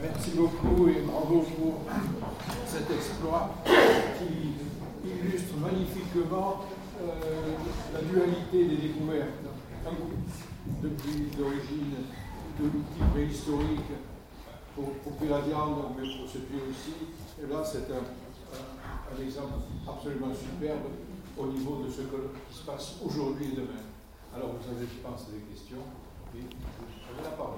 Merci beaucoup et bravo pour cet exploit qui illustre magnifiquement la dualité des découvertes. Depuis l'origine de l'outil préhistorique pour couper la viande, mais pour se tuer aussi. Et là, c'est un exemple absolument superbe au niveau de ce qui se passe aujourd'hui et demain. Alors, vous avez, je pense, des questions. Oui, vous avez la parole.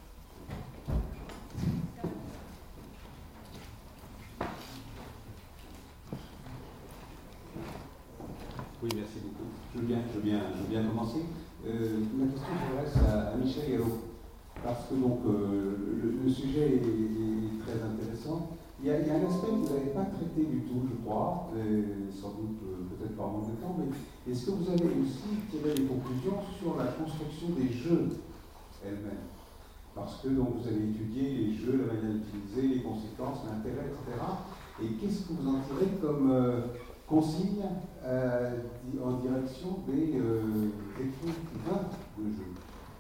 Oui, merci beaucoup. Je veux bien commencer. Ma question s'adresse à Michel Gallo, parce que donc, le sujet est très intéressant. Il y a un aspect que vous n'avez pas traité du tout, je crois, sans doute peut-être par manque de temps, mais est-ce que vous avez aussi tiré des conclusions sur la construction des jeux elles-mêmes? Parce que donc, vous avez étudié les jeux, la manière d'utiliser, les conséquences, l'intérêt, etc. Et qu'est-ce que vous en tirez comme consigne en direction des écrivains de jeux?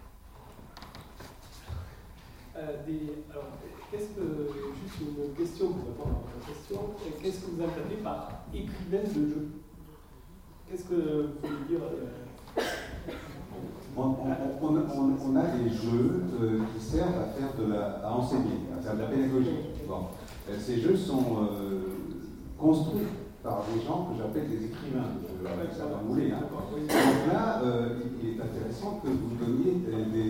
Alors, juste une question pour répondre à votre question. Qu'est-ce que vous entendez par écrivain de jeu? Qu'est-ce que vous voulez dire on a des jeux qui servent à faire à enseigner, à faire de la pédagogie. Bon. Ces jeux sont construits par des gens que j'appelle des écrivains. Ça va mouler. Hein. Donc là, il est intéressant que vous donniez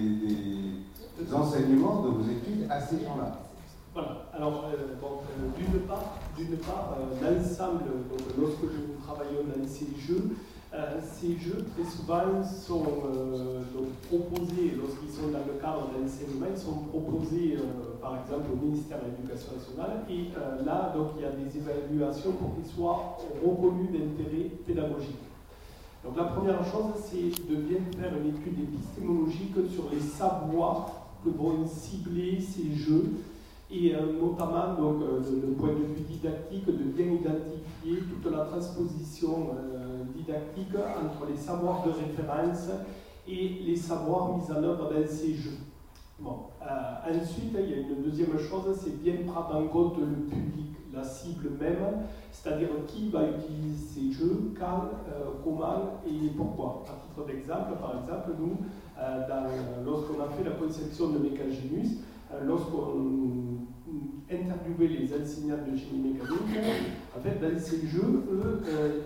des enseignements de vos études à ces gens-là. Voilà. Alors, d'une part, l'ensemble, lorsque nous travaillons dans ces jeux très souvent sont proposés, lorsqu'ils sont dans le cadre d'enseignement, ils sont proposés par exemple au ministère de l'Éducation nationale et là donc il y a des évaluations pour qu'ils soient reconnus d'intérêt pédagogique. Donc la première chose c'est de bien faire une étude épistémologique sur les savoirs que vont cibler ces jeux et notamment donc le point de vue didactique de bien identifier toute la transposition didactique entre les savoirs de référence et les savoirs mis en œuvre dans ces jeux. Bon. Ensuite, il y a une deuxième chose, c'est bien prendre en compte le public, la cible même, c'est-à-dire qui va utiliser ces jeux, quand, comment et pourquoi. À titre d'exemple, par exemple, nous, lorsqu'on a fait la conception de Mécagénus, lorsqu'on interviewait les enseignants de génie mécanique, en fait, dans ces jeux, eux,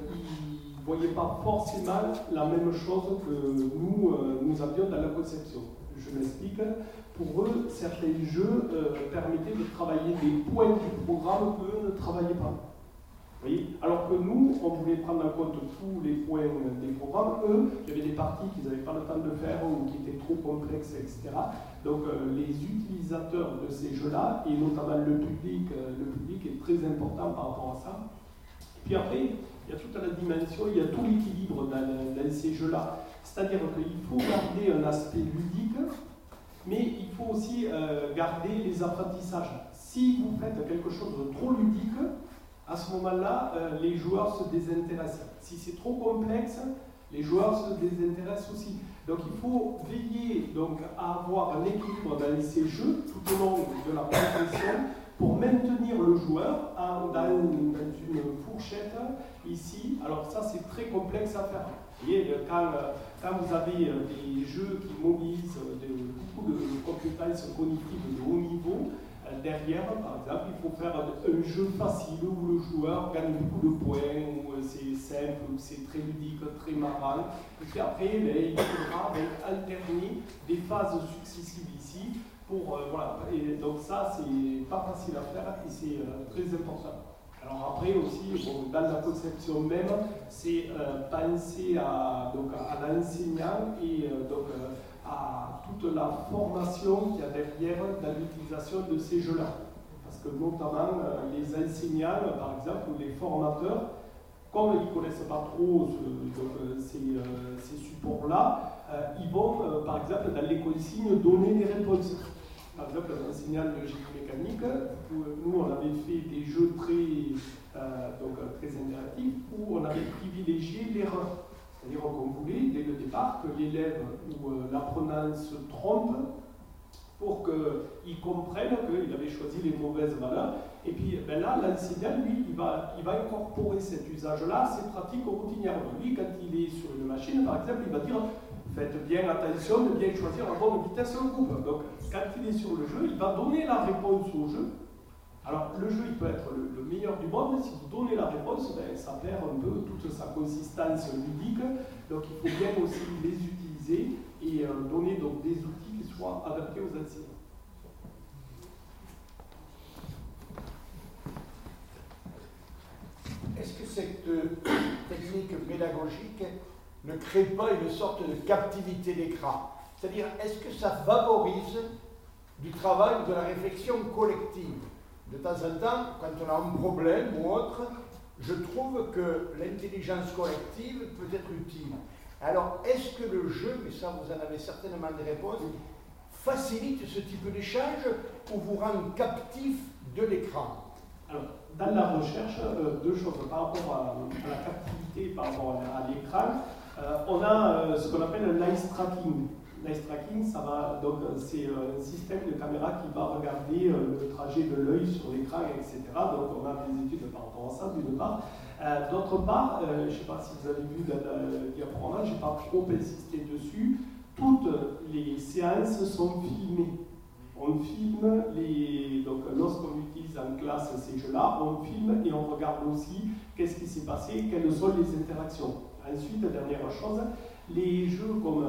ils ne voyaient pas forcément la même chose que nous avions dans la conception. Je m'explique. Pour eux, certains jeux permettaient de travailler des points du programme qu'eux ne travaillaient pas. Vous voyez? Alors que nous, on voulait prendre en compte tous les points des programmes. Eux, il y avait des parties qu'ils n'avaient pas le temps de faire ou qui étaient trop complexes, etc. Donc les utilisateurs de ces jeux-là, et notamment le public est très important par rapport à ça. Et puis après, il y a toute la dimension, il y a tout l'équilibre dans ces jeux-là. C'est-à-dire qu'il faut garder un aspect ludique, mais il faut aussi garder les apprentissages. Si vous faites quelque chose de trop ludique, à ce moment-là, les joueurs se désintéressent. Si c'est trop complexe, les joueurs se désintéressent aussi. Donc il faut veiller donc, à avoir un équilibre dans ces jeux tout au long de la progression pour maintenir le joueur dans une fourchette ici. Alors ça c'est très complexe à faire. Vous voyez, quand vous avez des jeux qui mobilisent beaucoup de compétences cognitives de haut niveau, derrière, par exemple, il faut faire un jeu facile où le joueur gagne beaucoup de points, où c'est simple, où c'est très ludique, très marrant. Et puis après, il faudra alterner des phases successives ici pour voilà. Et donc ça, c'est pas facile à faire et c'est très important. Alors après aussi, dans la conception même, c'est penser à l'enseignant et à toute la formation qu'il y a derrière dans l'utilisation de ces jeux-là. Parce que notamment, les enseignants, par exemple, ou les formateurs, comme ils ne connaissent pas trop ces supports-là, ils vont, par exemple, dans les consignes, donner des réponses. Par exemple, un enseignant de génie mécanique, nous, on avait fait des jeux très interactifs où on avait privilégié l'erreur. C'est-à-dire qu'on voulait, dès le départ, que l'élève ou l'apprenant se trompe pour qu'ils comprennent qu'il avait choisi les mauvaises valeurs. Et puis ben là, l'enseignant, lui, il va incorporer cet usage-là, ces pratiques au quotidien. Lui, quand il est sur une machine, par exemple, il va dire faites bien attention de bien choisir la bonne vitesse au groupe. Donc, quand il est sur le jeu, il va donner la réponse au jeu. Alors, le jeu, il peut être le meilleur du monde, mais si vous donnez la réponse, ben, ça perd un peu toute sa consistance ludique. Donc, il faut bien aussi les utiliser et donner donc, des outils qui soient adaptés aux enseignants. Est-ce que cette technique pédagogique ne crée pas une sorte de captivité d'écran? C'est-à-dire, est-ce que ça favorise du travail ou de la réflexion collective? De temps en temps, quand on a un problème ou autre, je trouve que l'intelligence collective peut être utile. Alors, est-ce que le jeu, mais ça vous en avez certainement des réponses, facilite ce type d'échange ou vous rend captif de l'écran? Alors, dans la recherche, deux choses. Par rapport à la captivité, par rapport à l'écran, on a ce qu'on appelle le l'eye tracking. L'eye tracking, c'est un système de caméra qui va regarder le trajet de l'œil sur l'écran, etc. Donc on a des études par rapport à ça, d'une part. D'autre part, je ne sais pas si vous avez vu dans le diaporama, je n'ai pas trop insisté dessus, toutes les séances sont filmées. On filme donc lorsqu'on utilise en classe ces jeux-là, on filme et on regarde aussi qu'est-ce qui s'est passé, quelles sont les interactions. Ensuite, dernière chose, les jeux comme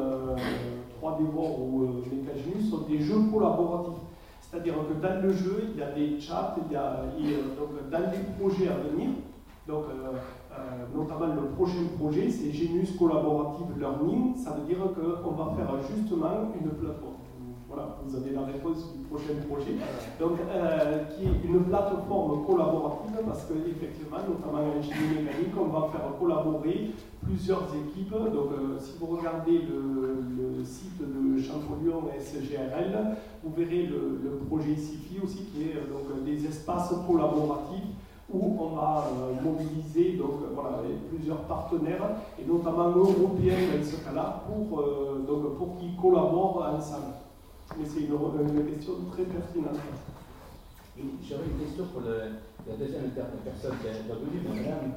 3D War ou Mecha sont des jeux collaboratifs. C'est-à-dire que dans le jeu, il y a des chats, donc dans les projets à venir, donc notamment le prochain projet, c'est Genius Collaborative Learning, ça veut dire qu'on va faire justement une plateforme. Voilà, vous avez la réponse du prochain projet. Donc, qui est une plateforme collaborative parce qu'effectivement, notamment en ingénierie mécanique, on va faire collaborer plusieurs équipes. Donc, si vous regardez le site de Champollion SGRL, vous verrez le projet SIFI aussi, qui est donc, des espaces collaboratifs où on va mobiliser donc, voilà, plusieurs partenaires, et notamment européens dans ce cas-là, pour qu'ils collaborent ensemble. Mais c'est une question très pertinente. J'aurais une question pour la deuxième personne qui a intervenu, madame.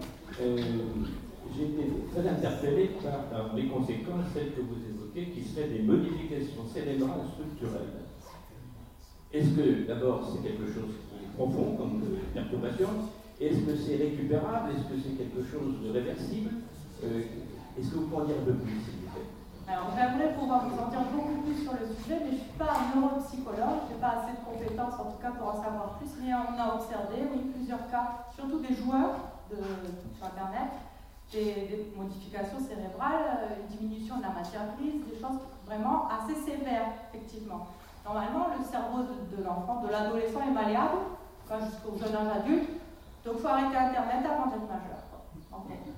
J'ai été très interpellé par les conséquences, celles que vous évoquez, qui seraient des modifications cérébrales structurelles. Est-ce que, d'abord, c'est quelque chose qui est profond comme perturbation? Est-ce que c'est récupérable? Est-ce que c'est quelque chose de réversible? Est-ce que vous pourriez dire un peu plus, s'il vous plaît? Alors, j'aimerais pouvoir vous en dire beaucoup plus sur le sujet, mais je ne suis pas neuropsychologue, je n'ai pas assez de compétences en tout cas pour en savoir plus, mais on a observé, oui, plusieurs cas, surtout des joueurs sur Internet, des modifications cérébrales, une diminution de la matière grise, des choses vraiment assez sévères, effectivement. Normalement, le cerveau de l'enfant, de l'adolescent est malléable, jusqu'au jeune âge adulte, donc il faut arrêter Internet avant d'être majeur. En fait.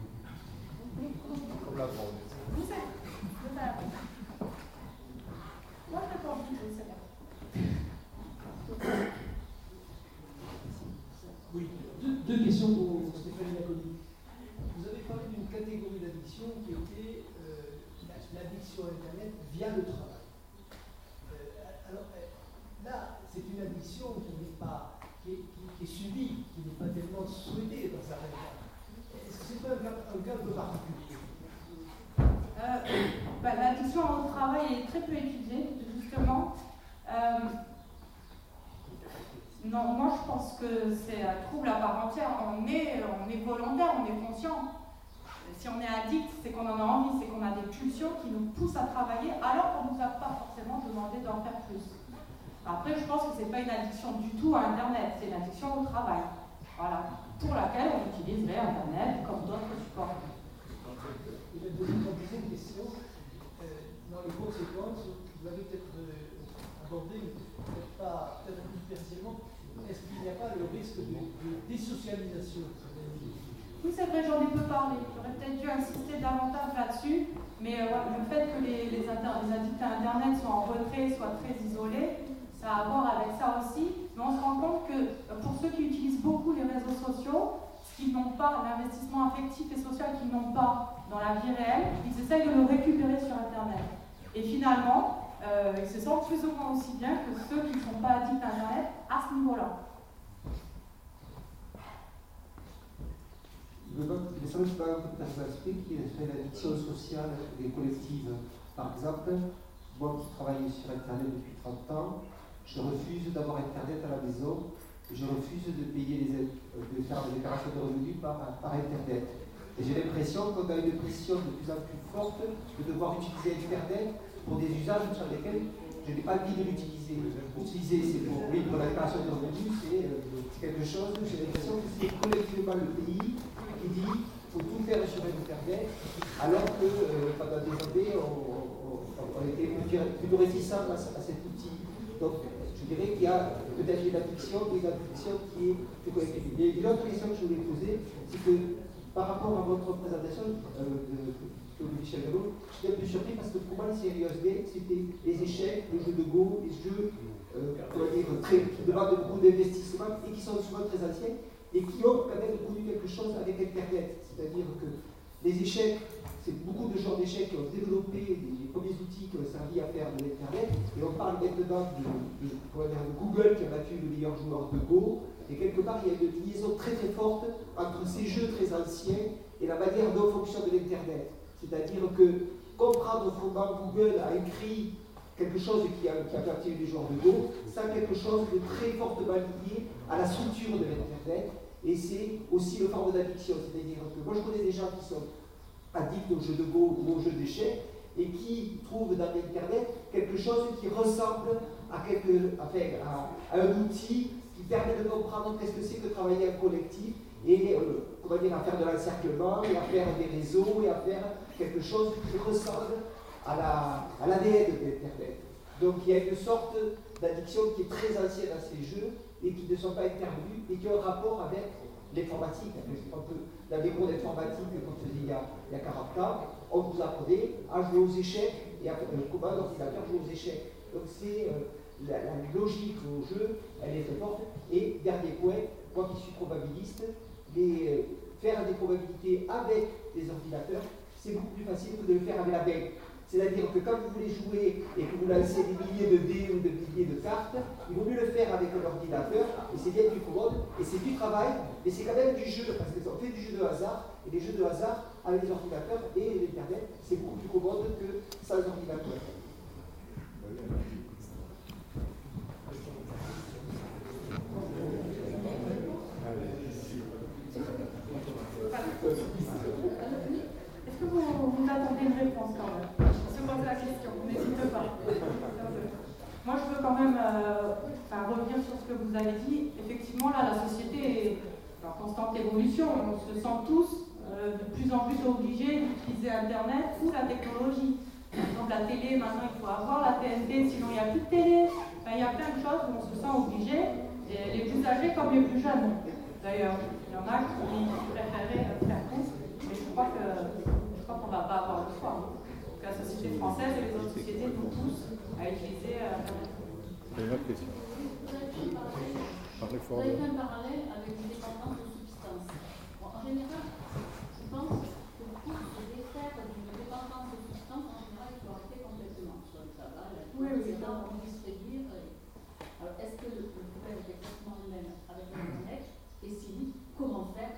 Comme la drogue. Moi, je pense que c'est bien. Oui, deux questions pour Stéphanie Laconi. Vous avez parlé d'une catégorie d'addiction qui était l'addiction à Internet via le travail. Alors là, c'est une addiction qui est subie, qui n'est pas tellement souhaitée dans certains cas. Est-ce que c'est pas un cas un peu particulier? L'addiction au travail est très peu étudiée, justement. Non, moi je pense que c'est un trouble à part entière. On est volontaire, on est conscient. Si on est addict, c'est qu'on en a envie, c'est qu'on a des pulsions qui nous poussent à travailler alors qu'on ne nous a pas forcément demandé d'en faire plus. Après, je pense que ce n'est pas une addiction du tout à Internet, c'est une addiction au travail. Voilà, pour laquelle on utiliserait Internet comme d'autres supports. Et la deuxième question, dans les conséquences, vous l'avez peut-être abordé, mais peut-être un peu plus précisément, est-ce qu'il n'y a pas le risque de désocialisation? Oui, c'est vrai, j'en ai peu parlé. J'aurais peut-être dû insister davantage là-dessus, mais le fait que les addicts à Internet soient en retrait, soient très isolés, ça a à voir avec ça aussi. Mais on se rend compte que pour ceux qui utilisent beaucoup les réseaux sociaux, ce qu'ils n'ont pas, l'investissement affectif et social qu'ils n'ont pas dans la vie réelle, ils essayent de le récupérer sur Internet. Et finalement, ils se sentent plus ou moins aussi bien que ceux qui ne sont pas addicts à Internet à ce niveau-là. Il me semble que dans un aspect qui est l'addiction sociale et collective. Par exemple, moi qui travaille sur Internet depuis 30 ans, je refuse d'avoir Internet à la maison, je refuse de payer de faire des déclarations de revenus par Internet. Et j'ai l'impression qu'on a une pression de plus en plus forte de devoir utiliser Internet pour des usages sur lesquels je n'ai pas envie de l'utiliser. Utiliser, c'est pour la déclaration de revenus, c'est quelque chose, j'ai l'impression que c'est collectivement le pays qui dit qu'il faut tout faire sur Internet, alors que pendant des années, on était plutôt réticents à cet outil. Donc, je dirais qu'il y a peut-être une addiction qui est collective. Et une autre question que je voulais poser, c'est que par rapport à votre présentation de Michel Gallo, j'étais un peu surpris parce que pour moi, les séries USB, c'était les échecs, les jeux de Go, les jeux qui demandent beaucoup d'investissement et qui sont souvent très anciens et qui ont quand même connu quelque chose avec Internet. C'est-à-dire que les échecs, c'est beaucoup de genres d'échecs qui ont développé les premiers outils qui ont servi à faire de l'Internet. Et on parle maintenant de Google qui a battu le meilleur joueur de Go. Et quelque part, il y a une liaison très très forte entre ces jeux très anciens et la manière dont fonctionne l'Internet. C'est-à-dire que comprendre comment Google a écrit quelque chose qui a battu les joueurs de Go, ça a quelque chose de très fortement lié à la structure de l'Internet. Et c'est aussi une forme d'addiction. C'est-à-dire que moi, je connais des gens qui sont addicts aux jeux de Go ou aux jeux d'échecs et qui trouvent dans l'Internet quelque chose qui ressemble à un outil qui permet de comprendre qu'est-ce que c'est que travailler en collectif et à faire de l'encerclement et à faire des réseaux et à faire quelque chose qui ressemble à l'ADN de l'Internet. Donc il y a une sorte d'addiction qui est très ancienne à ces jeux et qui ne sont pas intervenus et qui ont un rapport avec l'informatique. Dans les cours d'informatique qu'on faisait il y a 40 ans, on vous apprenait à jouer aux échecs et à comment l'ordinateur joue aux échecs. Donc c'est la logique au jeu, elle est très forte. Et dernier point, moi qui suis probabiliste, faire des probabilités avec des ordinateurs, c'est beaucoup plus facile que de le faire avec la main. C'est-à-dire que quand vous voulez jouer et que vous lancez des milliers de dés ou des milliers de cartes, il vaut mieux le faire avec un ordinateur, et c'est bien plus commode, et c'est du travail, mais c'est quand même du jeu, parce qu'on fait du jeu de hasard, et les jeux de hasard avec les ordinateurs et l'Internet, c'est beaucoup plus commode que sans ordinateur. Est-ce que vous attendez une réponse quand même? Je pose la question, n'hésitez pas. Moi, je veux quand même revenir sur ce que vous avez dit. Effectivement, là, la société est en constante évolution. On se sent tous de plus en plus obligés d'utiliser Internet ou la technologie. Par exemple, la télé, maintenant, il faut avoir la TNT, sinon il n'y a plus de télé. Enfin, il y a plein de choses où on se sent obligé, et les plus âgés comme les plus jeunes. D'ailleurs, il y en a qui préféraient faire course, mais je crois qu'on ne va pas avoir le choix. Donc, la société française et les autres sociétés nous poussent à utiliser Internet. C'est une autre question. Vous avez fait un parallèle avec une dépendance de substances. Bon, en général, je pense que pour se défaire d'une dépendance de substances, en général, il faut arrêter complètement. Soit le tabac, la drogue, etc. On puisse réduire. Alors, est-ce que le problème est exactement le même avec Internet? Et si oui, comment faire?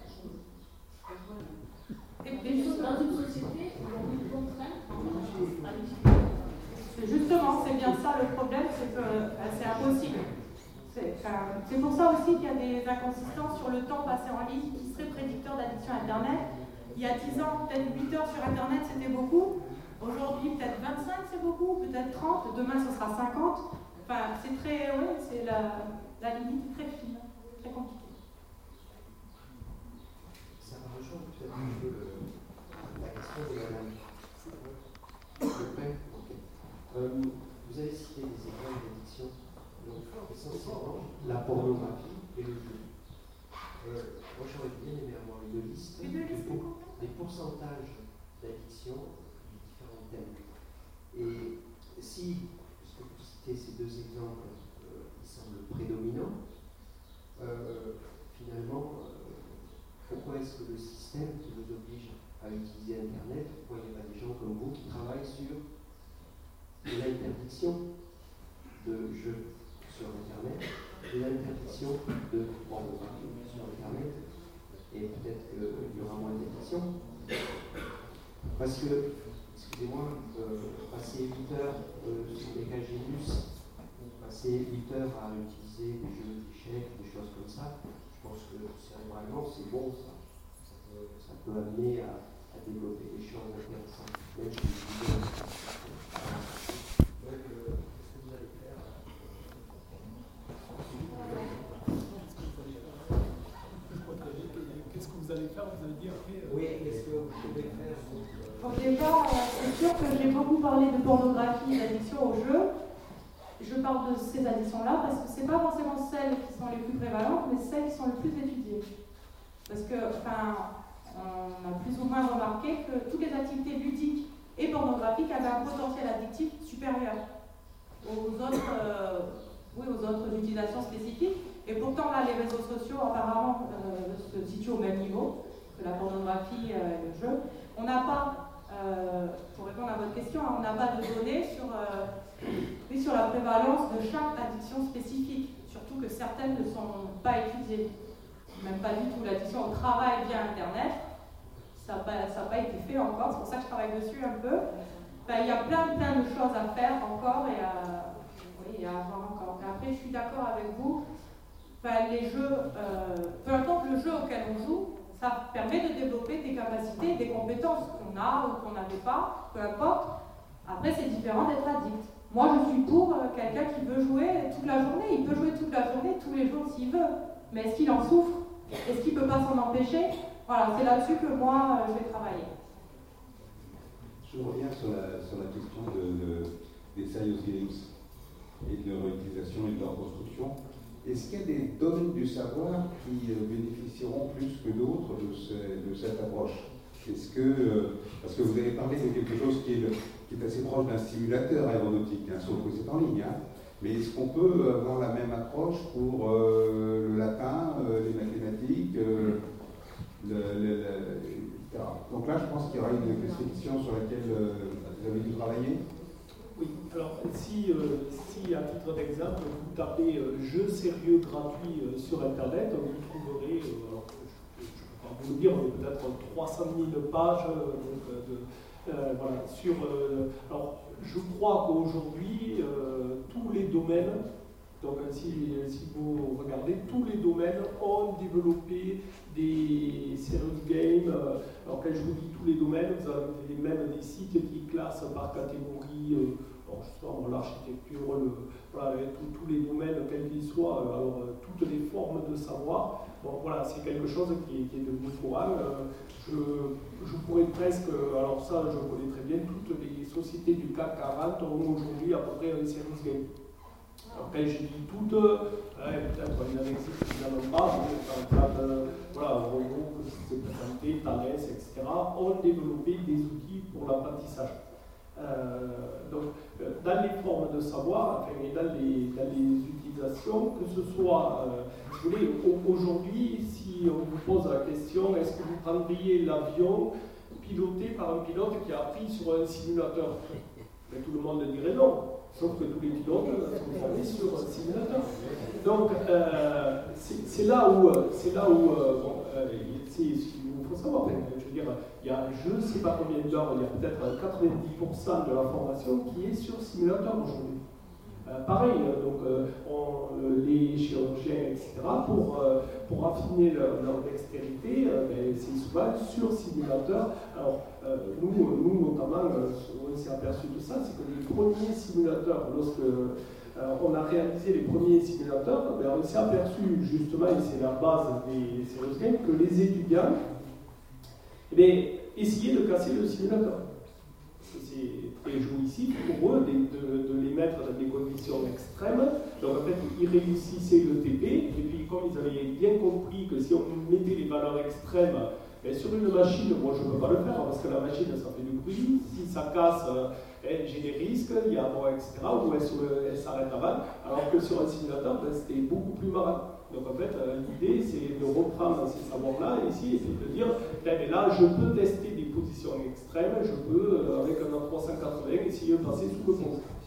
Dans une société où on nous contraint à l'utiliser. Justement, c'est bien ça le problème, c'est que c'est impossible. C'est pour ça aussi qu'il y a des inconsistances sur le temps passé en ligne qui serait prédicteur d'addiction à Internet. Il y a 10 ans, peut-être 8 heures sur Internet, c'était beaucoup. Aujourd'hui, peut-être 25, c'est beaucoup, peut-être 30. Demain, ce sera 50. Enfin, c'est très... Oui, c'est la limite très fine, très compliquée. Ça va rejoindre peut-être un peu la question de vous avez cité des exemples d'addiction, donc essentiellement la pornographie et le jeu. Moi j'aurais bien aimé avoir une liste des pourcentages d'addiction de différents thèmes. Et si, puisque vous citez ces deux exemples, ils semblent prédominants, finalement, pourquoi est-ce que le système qui nous oblige à utiliser Internet, pourquoi il y a des gens comme vous qui travaillent sur de l'interdiction de jeux sur Internet, de l'interdiction de pornographie sur Internet, et peut-être qu'il y aura moins d'interdiction. Parce que, excusez-moi, passer 8 heures sur des KGNUS, passer 8 heures à utiliser des jeux d'échecs, des choses comme ça, je pense que cérébralement c'est bon, ça peut amener à développer des choses intéressantes. Même si donc, qu'est-ce que vous allez faire Qu'est-ce que vous allez faire? Vous avez dit après Oui, qu'est-ce que vous pouvez faire? Bon, déjà, c'est sûr que j'ai beaucoup parlé de pornographie, d'addiction au jeu. Je parle de ces addictions-là parce que ce n'est pas forcément celles qui sont les plus prévalentes, mais celles qui sont les plus étudiées. Parce que, on a plus ou moins remarqué que toutes les activités ludiques et pornographiques avaient un potentiel addictif supérieur aux autres utilisations spécifiques. Et pourtant, là, les réseaux sociaux, apparemment, se situent au même niveau que la pornographie et le jeu. On n'a pas, pour répondre à votre question, on n'a pas de données sur la prévalence de chaque addiction spécifique, surtout que certaines ne sont pas étudiées. Même pas du tout. L'addiction au travail via Internet, ça n'a pas été fait encore, c'est pour ça que je travaille dessus un peu. Il y a plein de choses à faire encore et à avoir encore. Mais après, je suis d'accord avec vous, les jeux, peu importe le jeu auquel on joue, ça permet de développer des capacités, des compétences qu'on a ou qu'on n'avait pas, peu importe. Après, c'est différent d'être addict. Moi, je suis pour quelqu'un qui veut jouer toute la journée. Il peut jouer toute la journée, tous les jours s'il veut. Mais est-ce qu'il en souffre? Est-ce qu'il ne peut pas s'en empêcher? Voilà, c'est là-dessus que moi, je vais travailler. Je reviens sur la question des serious games et de leur utilisation et de leur construction. Est-ce qu'il y a des domaines du savoir qui bénéficieront plus que d'autres de cette approche? Est-ce que, parce que vous avez parlé de quelque chose qui est assez proche d'un simulateur aéronautique, sauf que c'est en ligne, mais est-ce qu'on peut avoir la même approche pour le latin, les mathématiques, etc. Donc là, je pense qu'il y aura une question sur laquelle vous avez dû travailler. Oui, alors si à titre d'exemple, vous tapez jeux sérieux gratuits sur Internet, vous trouverez, alors, je ne peux pas vous le dire, mais peut-être 300 000 pages voilà, sur... alors, je crois qu'aujourd'hui, tous les domaines, donc si vous regardez, tous les domaines ont développé des serious games. Alors quand je vous dis tous les domaines, vous avez même des sites qui classent par catégorie, justement l'architecture, voilà, tous les domaines, quels qu'ils soient, alors toutes les formes de savoir. Bon voilà, c'est quelque chose qui est devenu courant. Je pourrais presque, alors ça je connais très bien, toutes les sociétés du CAC 40 ont aujourd'hui à peu près un serious game. Alors quand je dis toutes, peut-être il y en existe évidemment pas, mais par exemple, voilà, Renault, c'est présenté, Thales, etc., ont développé des outils pour l'apprentissage. Donc, dans les formes de savoir, et dans les utilisations, que ce soit, si vous voulez, aujourd'hui, si on vous pose la question, est-ce que vous prendriez l'avion piloté par un pilote qui a appris sur un simulateur? Mais tout le monde dirait non. Sauf que tous les pilotes sont formés sur un simulateur. Donc, c'est là où il faut savoir, je veux dire, il y a, je ne sais pas combien d'heures, il y a peut-être 90% de la formation qui est sur simulateur aujourd'hui. Pareil, donc les chirurgiens, etc., pour affiner leur dextérité, c'est souvent sur simulateur. Alors, nous notamment, on s'est aperçu de ça, c'est que les premiers simulateurs, lorsque on a réalisé les premiers simulateurs, on s'est aperçu justement, et c'est la base des serious games, que les étudiants essayaient de casser le simulateur. C'est très jouissif pour eux de les mettre dans des conditions extrêmes. Donc en fait, ils réussissaient le TP, et puis comme ils avaient bien compris que si on mettait les valeurs extrêmes sur une machine, moi je ne peux pas le faire, parce que la machine ça fait du bruit, si ça casse, j'ai des risques, il y a moi, etc., ou elle s'arrête avant, alors que sur un simulateur, c'était beaucoup plus marrant. Donc en fait, l'idée c'est de reprendre ces savoirs-là ici et de dire, là je peux tester des positions extrêmes, je peux, avec un A380, essayer de passer sous le pont.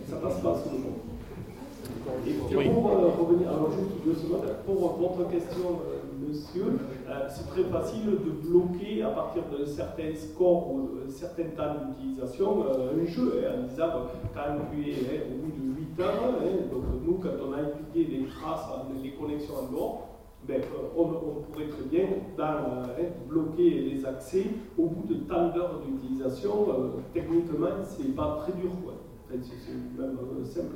ça passe pas sous le monde. Et pour revenir, alors juste 2 secondes, pour votre question, monsieur, c'est très facile de bloquer à partir de certains scores ou certains temps d'utilisation un jeu, en disant quand tu es au bout de 8 heures, donc nous quand on a étudié les traces, les connexions en dehors, on pourrait très bien bloquer les accès au bout de tant d'heures d'utilisation. Techniquement, c'est pas très dur, quoi. C'est même simple.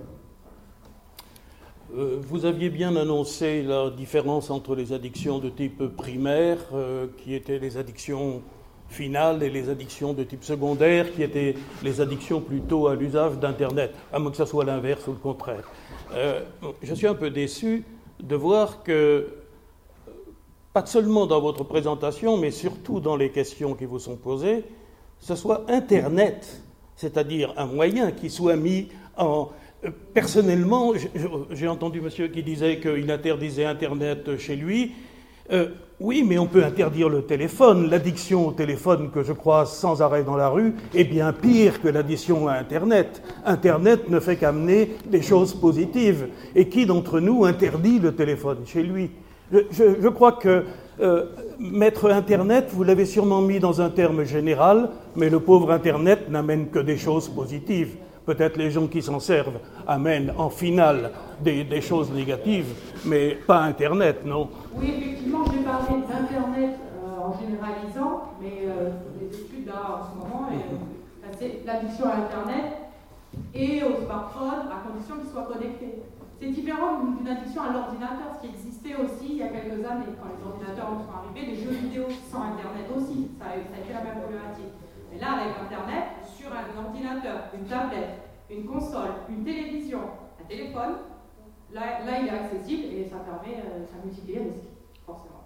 Vous aviez bien annoncé la différence entre les addictions de type primaire, qui étaient les addictions finales, et les addictions de type secondaire, qui étaient les addictions plutôt à l'usage d'Internet, à moins que ça soit l'inverse ou le contraire. Je suis un peu déçu de voir que, pas seulement dans votre présentation, mais surtout dans les questions qui vous sont posées, ce soit Internet, c'est-à-dire un moyen qui soit mis en... Personnellement, j'ai entendu monsieur qui disait qu'il interdisait Internet chez lui. Oui, mais on peut interdire le téléphone. L'addiction au téléphone que je croise sans arrêt dans la rue est bien pire que l'addiction à Internet. Internet ne fait qu'amener des choses positives. Et qui d'entre nous interdit le téléphone chez lui ? Je crois que mettre Internet, vous l'avez sûrement mis dans un terme général, mais le pauvre Internet n'amène que des choses positives. Peut-être les gens qui s'en servent amènent en finale des choses négatives, mais pas Internet, non? Oui, effectivement, j'ai parlé d'Internet en généralisant, mais les études là en ce moment, c'est l'addiction à Internet et au smartphone à condition qu'ils soient connectés. C'est différent d'une addiction à l'ordinateur, ce qui existait aussi il y a quelques années, quand les ordinateurs sont arrivés, les jeux vidéo sans Internet aussi, ça a été la même problématique. Mais là, avec Internet, sur un ordinateur, une tablette, une console, une télévision, un téléphone, là il est accessible et ça permet, ça multiplie les risques, forcément.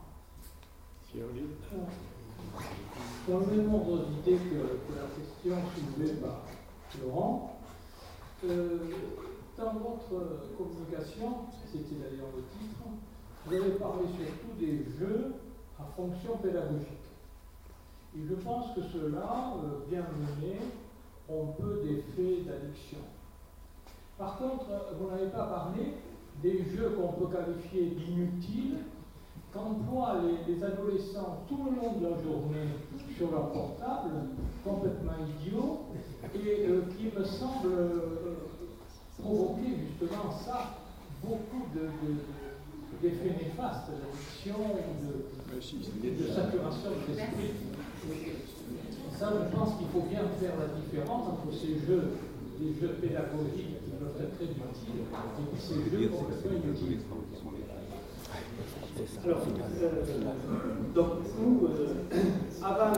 Dans le même ordre d'idée que la question soulevée par Laurent, dans votre communication, c'était d'ailleurs le titre, vous avez parlé surtout des jeux à fonction pédagogique. Et je pense que ceux-là, bien menés, ont peu d'effets d'addiction. Par contre, vous n'avez pas parlé des jeux qu'on peut qualifier d'inutiles, qu'emploient les adolescents tout le long de la journée sur leur portable, complètement idiots, et qui me semblent provoquer justement ça, beaucoup d'effets néfastes, d'addiction, de saturation de l'esprit. Ça, je pense qu'il faut bien faire la différence entre ces jeux, les jeux pédagogiques qui peuvent être très utiles, et puis ces jeux complètement inutiles. Alors, donc nous, avant,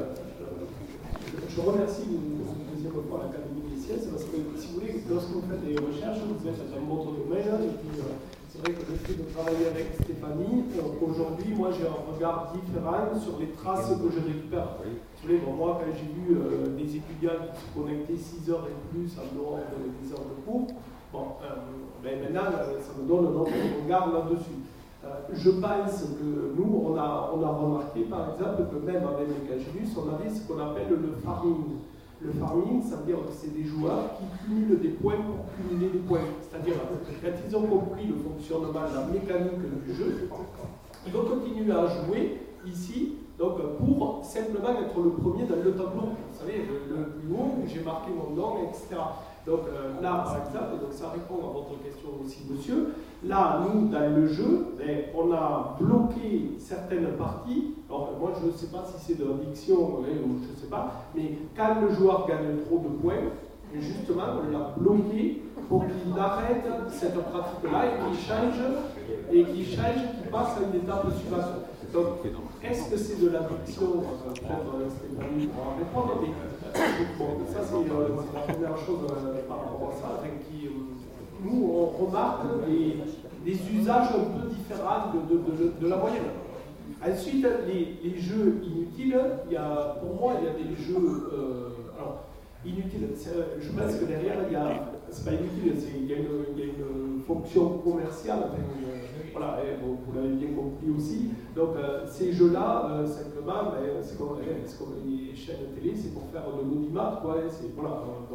je remercie une deuxième fois l'Académie des sciences, parce que si vous voulez, lorsque vous faites des recherches, vous êtes dans votre domaine, et puis c'est vrai que le fait de travailler avec Stéphanie, aujourd'hui, moi j'ai un regard différent sur les traces que je récupère. Vous voulez, bon, moi, quand j'ai vu des étudiants qui se connectaient 6 heures et plus en dehors des heures de cours, bon, maintenant, ça me donne un autre regard là-dessus. Je pense que nous, on a remarqué, par exemple, que même avec les Cagilus, on avait ce qu'on appelle le farming. Le farming, ça veut dire que c'est des joueurs qui cumulent des points pour cumuler des points. C'est-à-dire, quand ils ont compris le fonctionnement, la mécanique du jeu, ils vont continuer à jouer ici, donc pour simplement être le premier dans le tableau. Vous savez, le plus haut, j'ai marqué mon nom, etc. Donc là, par exemple, donc ça répond à votre question aussi, monsieur. Là, nous, dans le jeu, on a bloqué certaines parties. Alors, moi, je ne sais pas si c'est de l'addiction ou je ne sais pas, mais quand le joueur gagne trop de points, justement, on l'a bloqué pour qu'il arrête cette pratique-là et qu'il passe à une étape suivante. Donc, est-ce que c'est de l'addiction? Stéphanie pourra répondre, mais bon, ça c'est la première chose par rapport à ça, qui, nous, on remarque des usages un peu différents de la moyenne. Ensuite, les jeux inutiles, pour moi, il y a des jeux alors, inutiles. Je pense que derrière, c'est pas inutile, il y a une fonction commerciale. Voilà, vous l'avez bien compris aussi. Donc, ces jeux-là, simplement, c'est comme les chaînes de télé, c'est pour faire de l'audimat, quoi. Voilà, donc,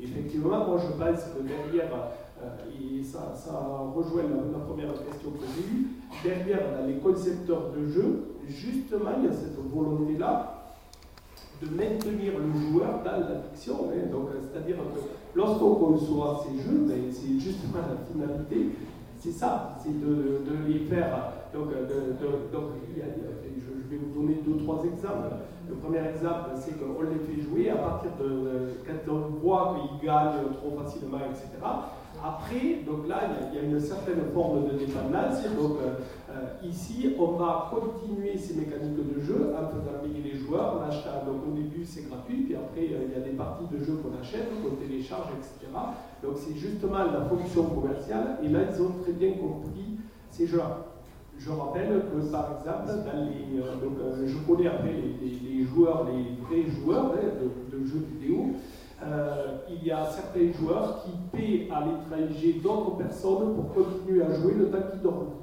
Effectivement, moi je pense que derrière, et ça rejoint la première question que j'ai eue, derrière dans les concepteurs de jeux, justement il y a cette volonté-là de maintenir le joueur dans l'addiction. Donc, c'est-à-dire que lorsqu'on conçoit ces jeux, c'est justement la finalité, c'est ça, c'est de les faire. Donc, je vais vous donner 2-3 exemples. Le premier exemple, c'est qu'on les fait jouer à partir de quand on voit qu'ils gagnent trop facilement, etc. Après, donc là, il y a une certaine forme de dépendance. Donc, ici, on va continuer ces mécaniques de jeu en faisant payer les joueurs. En achetant, donc au début, c'est gratuit, puis après, il y a des parties de jeu qu'on achète, qu'on télécharge, etc. Donc, c'est justement la fonction commerciale. Et là, ils ont très bien compris ces jeux-là. Je rappelle que, par exemple, dans les, je connais après les joueurs, les vrais joueurs de jeux vidéo. Il y a certains joueurs qui paient à l'étranger d'autres personnes pour continuer à jouer le temps qu'ils dorment.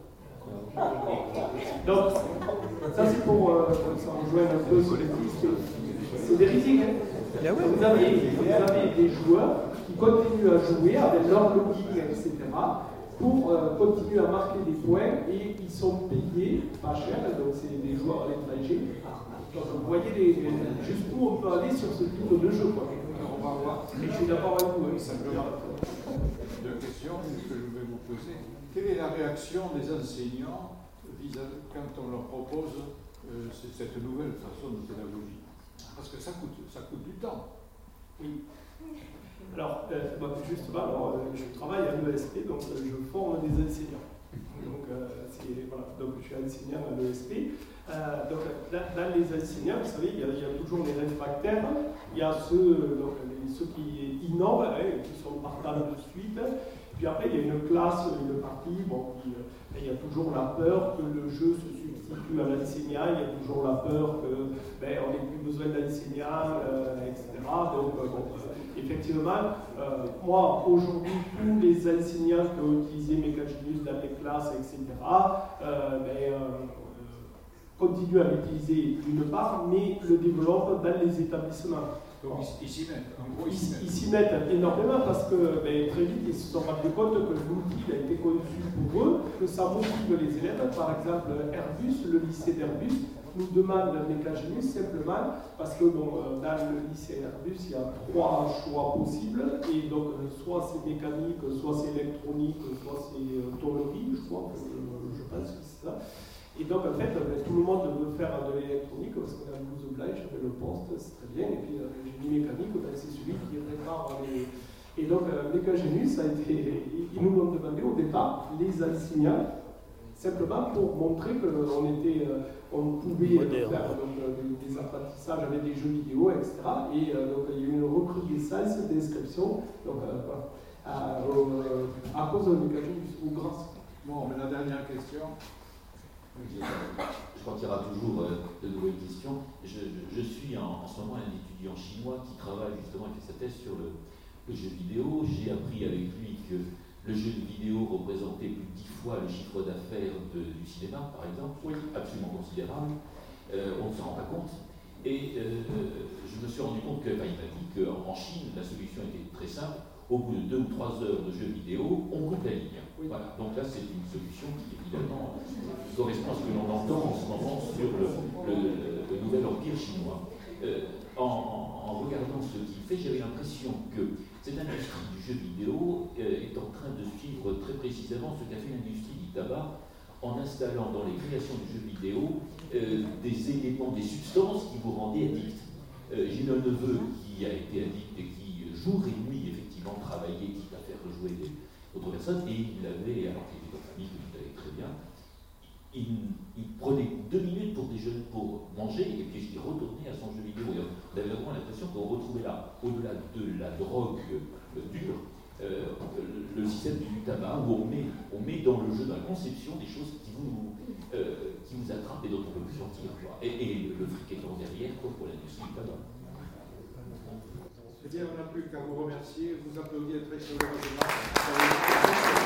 Donc, ça c'est pour ça rejoint un peu sur les pistes. C'est véridique. Vous avez des joueurs qui continuent à jouer avec leur login, etc., pour continuer à marquer des points et ils sont payés pas cher, donc c'est des joueurs à l'étranger. Donc vous voyez jusqu'où on peut aller sur ce type de jeu, quoi. On va voir. Et je suis d'accord avec vous. Simplement, deux questions que je vais vous poser. Quelle est la réaction des enseignants quand on leur propose cette nouvelle façon de pédagogie? Parce que ça coûte du temps. Oui. Alors, justement, je travaille à l'ESP, donc je forme des enseignants. Donc, donc je suis enseignant à l'ESP. Donc, dans les enseignants, vous savez, il y a toujours les réfractaires, il y a ceux qui innovent, qui sont partants de suite. Puis après, il y a une classe, une partie, il y a toujours la peur que le jeu se substitue à l'enseignant, il y a toujours la peur qu'on n'ait plus besoin d'enseignants, etc. Donc, effectivement, moi, aujourd'hui, tous les enseignants qui ont utilisé Mécagénius dans les classes, etc., continuent à l'utiliser d'une part, mais le développent dans les établissements. Donc ils s'y mettent. Ils s'y mettent énormément parce que très vite ils se sont rendus compte que l'outil a été conçu pour eux, que ça motive les élèves. Par exemple, Airbus, le lycée d'Airbus, nous demande Mécagénius simplement parce que dans le lycée Airbus, il y a 3 choix possibles, et donc soit c'est mécanique, soit c'est électronique, soit c'est tôlerie, je crois, je pense que c'est ça. Et donc, en fait, tout le monde veut faire de l'électronique parce qu'on a une blouse blanche avec le poste, c'est très bien. Et puis, le génie mécanique, c'est celui qui répare les. Et donc, Mécagénius a été. Ils nous ont demandé au départ, les enseignants, simplement pour montrer qu'on pouvait faire des apprentissages avec des jeux vidéo, etc. Et donc, il y a eu une recrudescence d'inscription à cause de Mécagénius, ou grâce. Bon, mais la dernière question. Je crois qu'il y aura toujours de nouvelles questions. Je suis en ce moment un étudiant chinois qui travaille justement, qui fait sa thèse sur le jeu vidéo. J'ai appris avec lui que le jeu vidéo représentait plus de 10 fois le chiffre d'affaires du cinéma, par exemple, absolument considérable. On ne s'en rend pas compte. Et je me suis rendu compte il m'a dit qu'en Chine, la solution était très simple. Au bout de 2 ou 3 heures de jeu vidéo, on coupe la ligne. Voilà. Donc là, c'est une solution qui, évidemment, correspond à ce que l'on entend en ce moment sur le nouvel empire chinois. En regardant ce qu'il fait, j'avais l'impression que cette industrie du jeu vidéo est en train de suivre très précisément ce qu'a fait l'industrie du tabac en installant dans les créations du jeu vidéo des éléments, des substances qui vous rendaient addict. J'ai un neveu qui a été addict et qui, jour et nuit, effectivement, travaillait, quitte à faire jouer d'autres personnes, et il avait, alors qu'il était en famille, que tout allait très bien, il prenait 2 minutes pour déjeuner, pour manger, et puis il retournait à son jeu vidéo. Et on avait vraiment l'impression qu'on retrouvait là, au-delà de la drogue dure, le système du tabac, où on met dans le jeu, dans la conception, des choses qui vous attrapent et dont on ne peut plus sortir. Et le fric étant derrière, pour l'industrie du tabac. Eh bien, on n'a plus qu'à vous remercier, vous applaudir très chaleureusement.